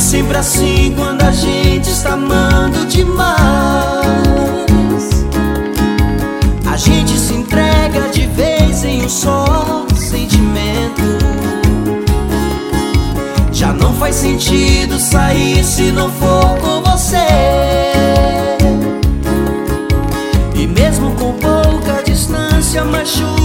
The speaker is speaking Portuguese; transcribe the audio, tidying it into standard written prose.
sempre assim quando a gente está amando demais. A gente se entrega de vez em um só sentimento. Já não faz sentido sair se não for com você. E mesmo com pouca distância machuca